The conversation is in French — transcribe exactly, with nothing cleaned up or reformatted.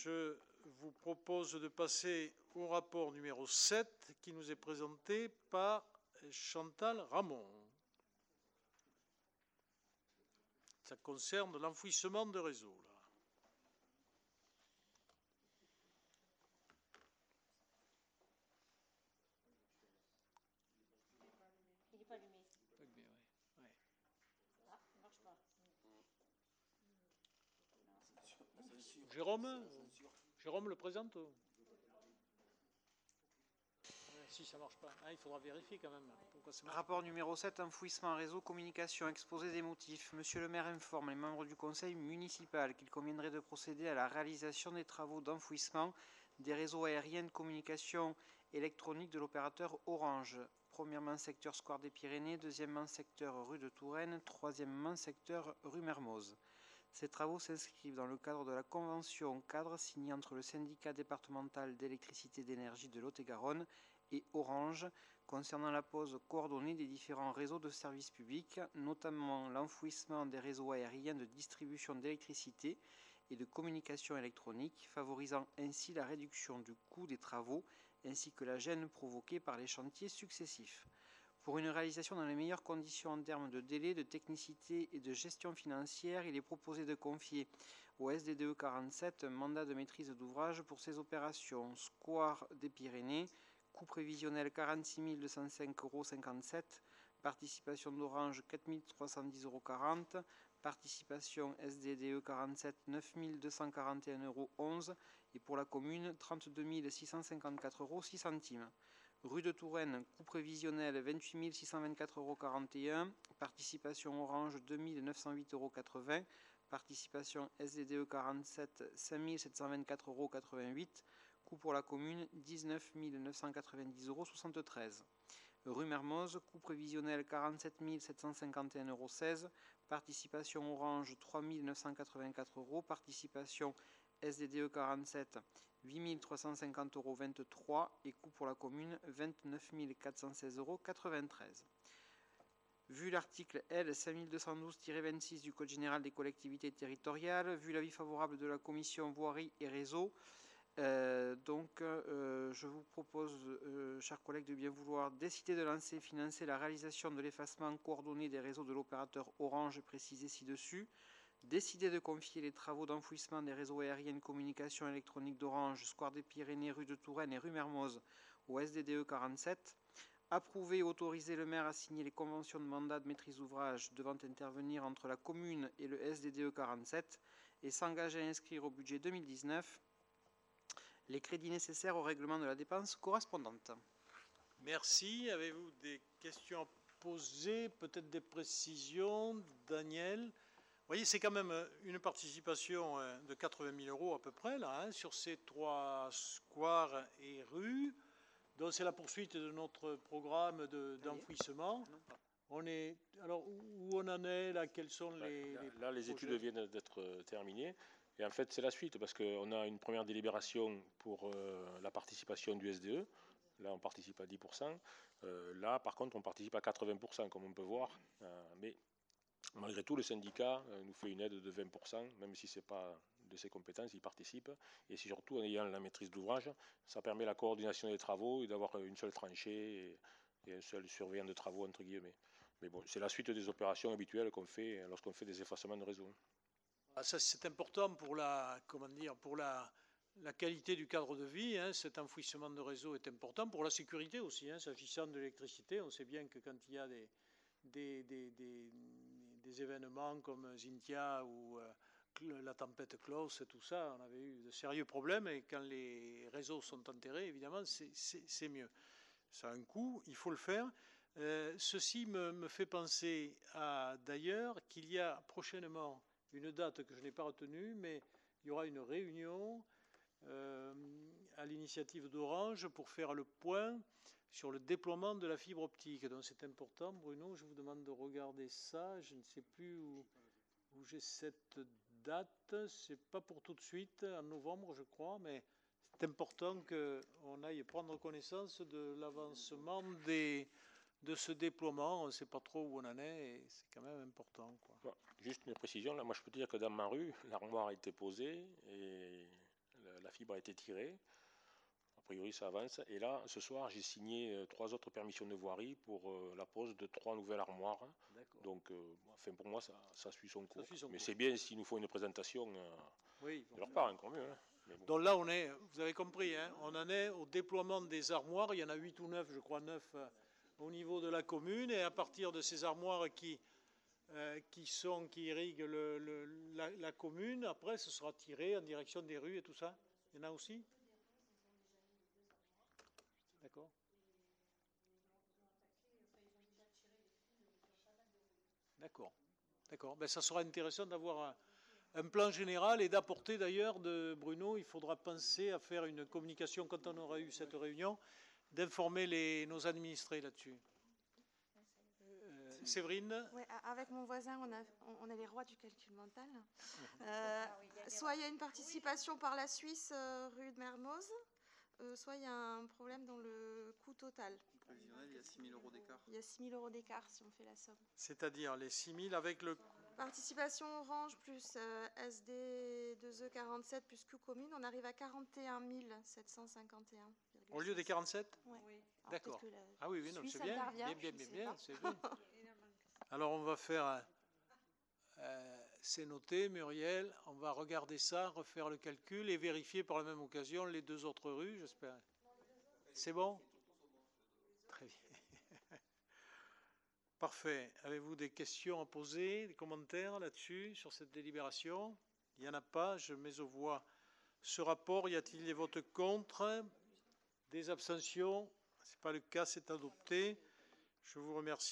Je vous propose de passer au rapport numéro sept qui nous est présenté par Chantal Ramon. Ça concerne l'enfouissement de réseau. Là. Il n'est pas allumé. Pas bien, oui. Ouais. Ah, il ne marche pas. Jérôme Jérôme le présente. Si ça ne marche pas, ah, il faudra vérifier quand même. Pourquoi ça marche Rapport pas. numéro sept, enfouissement, réseau, communication, exposé des motifs. Monsieur le maire informe les membres du conseil municipal qu'il conviendrait de procéder à la réalisation des travaux d'enfouissement des réseaux aériens de communication électronique de l'opérateur Orange. Premièrement, secteur Square des Pyrénées, deuxièmement, secteur rue de Touraine, troisièmement, secteur rue Mermoz. Ces travaux s'inscrivent dans le cadre de la convention cadre signée entre le syndicat départemental d'électricité et d'énergie de Lot-et-Garonne et Orange concernant la pose coordonnée des différents réseaux de services publics, notamment l'enfouissement des réseaux aériens de distribution d'électricité et de communication électronique, favorisant ainsi la réduction du coût des travaux ainsi que la gêne provoquée par les chantiers successifs. Pour une réalisation dans les meilleures conditions en termes de délai, de technicité et de gestion financière, il est proposé de confier au S D D E quarante-sept un mandat de maîtrise d'ouvrage pour ces opérations. Square des Pyrénées, coût prévisionnel quarante-six mille deux cent cinq euros cinquante-sept, participation d'Orange quatre mille trois cent dix euros quarante, participation S D D E quarante-sept neuf mille deux cent quarante et un euros onze et pour la commune trente-deux mille six cent cinquante-quatre euros six centimes. Rue de Touraine, coût prévisionnel vingt-huit mille six cent vingt-quatre euros quarante et un, participation Orange deux mille neuf cent huit euros quatre-vingts, participation S D D E quarante-sept cinq mille sept cent vingt-quatre euros quatre-vingt-huit, coût pour la commune dix-neuf mille neuf cent quatre-vingt-dix euros soixante-treize. Rue Mermoz, coût prévisionnel quarante-sept mille sept cent cinquante et un euros seize, participation Orange trois mille neuf cent quatre-vingt-quatre euros, participation S D D E quarante-sept huit mille trois cent cinquante euros vingt-trois et coût pour la commune vingt-neuf mille quatre cent seize euros quatre-vingt-treize. Vu l'article L cinq mille deux cent douze tiret vingt-six du Code général des collectivités territoriales, vu l'avis favorable de la commission voirie et réseau, euh, donc euh, je vous propose, euh, chers collègues, de bien vouloir décider de lancer et financer la réalisation de l'effacement coordonné des réseaux de l'opérateur Orange précisé ci-dessus, décider de confier les travaux d'enfouissement des réseaux aériens de communication électronique d'Orange, Square des Pyrénées, rue de Touraine et rue Mermoz au S D D E quarante-sept, approuver et autoriser le maire à signer les conventions de mandat de maîtrise d'ouvrage devant intervenir entre la commune et le S D D E quarante-sept et s'engager à inscrire au budget deux mille dix-neuf les crédits nécessaires au règlement de la dépense correspondante. Merci. Avez-vous des questions à poser, peut-être des précisions, Daniel? Vous voyez, c'est quand même une participation de quatre-vingt mille euros à peu près, là, hein, sur ces trois squares et rues. Donc c'est la poursuite de notre programme d'enfouissement. De, on est, alors, où on en est, là, quels sont les... Là, les, là, les études viennent d'être terminées. Et en fait, c'est la suite, parce qu'on a une première délibération pour euh, la participation du S D E. Là, on participe à dix pour cent. Euh, là, par contre, on participe à quatre-vingts pour cent, comme on peut voir. Euh, mais malgré tout, le syndicat nous fait une aide de vingt pour cent, même si ce n'est pas de ses compétences, il participe. Et surtout, en ayant la maîtrise d'ouvrage, ça permet la coordination des travaux et d'avoir une seule tranchée et, et un seul surveillant de travaux, entre guillemets. Mais bon, c'est la suite des opérations habituelles qu'on fait lorsqu'on fait des effacements de réseau. Ah, ça, c'est important pour la, comment dire, pour la, la qualité du cadre de vie. Hein. Cet enfouissement de réseau est important pour la sécurité aussi. Hein. S'agissant de l'électricité, on sait bien que quand il y a des, des, des, des, des événements comme Xynthia ou euh, la tempête Klaus et tout ça, on avait eu de sérieux problèmes. Et quand les réseaux sont enterrés, évidemment, c'est mieux. Ça a un coût, il faut le faire. Euh, ceci me, me fait penser à d'ailleurs qu'il y a prochainement une date que je n'ai pas retenue, mais il y aura une réunion euh, à l'initiative d'Orange pour faire le point sur le déploiement de la fibre optique. Donc c'est important. Bruno, je vous demande de regarder ça. Je ne sais plus où, où j'ai cette date. C'est pas pour tout de suite, en novembre, je crois, mais c'est important qu'on aille prendre connaissance de l'avancement des... de ce déploiement, on ne sait pas trop où on en est, et c'est quand même important, quoi. Bon, juste une précision, là, moi je peux dire que dans ma rue, l'armoire a été posée, et fibre a été tirée. A priori, ça avance. Et là, ce soir, j'ai signé euh, trois autres permissions de voirie pour euh, la pose de trois nouvelles armoires. Donc, euh, enfin, pour moi, ça, ça suit son cours. suit son Mais cours. c'est bien s'il nous faut une présentation euh, Oui, de leur part, encore mieux. Hein. Mais bon. Donc là, on est, vous avez compris, hein, on en est au déploiement des armoires. Il y en a huit ou neuf, je crois, neuf euh, au niveau de la commune. Et à partir de ces armoires qui, euh, qui, sont, qui irriguent le, le, la, la commune, après, ce sera tiré en direction des rues et tout ça. Il y en a aussi? D'accord. D'accord. D'accord. Ben, ça sera intéressant d'avoir un, un plan général et d'apporter d'ailleurs, de Bruno, il faudra penser à faire une communication quand on aura eu cette réunion, d'informer les, nos administrés là-dessus. Euh, Séverine? Ouais, avec mon voisin, on, a, on est les rois du calcul mental. Euh, soit il y a une participation par la Suisse, euh, rue de Mermoz, euh, soit il y a un problème dans le coût total. Prévisionnel, il y a six mille euros d'écart. Il y a six mille euros d'écart si on fait la somme. C'est-à-dire les six mille avec le... Participation Orange plus euh, S D deux E quarante-sept plus coût commune, on arrive à quarante et un mille sept cent cinquante et un. Au lieu des quarante-sept? Ouais. D'accord. Que la Ah oui, oui, non, Suisse c'est bien. intervient, Bien, bien, je bien, sais bien, pas. c'est bien. Alors on va faire... euh, euh, c'est noté, Muriel. On va regarder ça, refaire le calcul et vérifier par la même occasion les deux autres rues, j'espère. C'est bon? Très bien. Parfait. Avez-vous des questions à poser, des commentaires là-dessus, sur cette délibération? Il n'y en a pas. Je mets aux voix ce rapport. Y a-t-il des votes contre? Des abstentions? Ce n'est pas le cas, c'est adopté. Je vous remercie.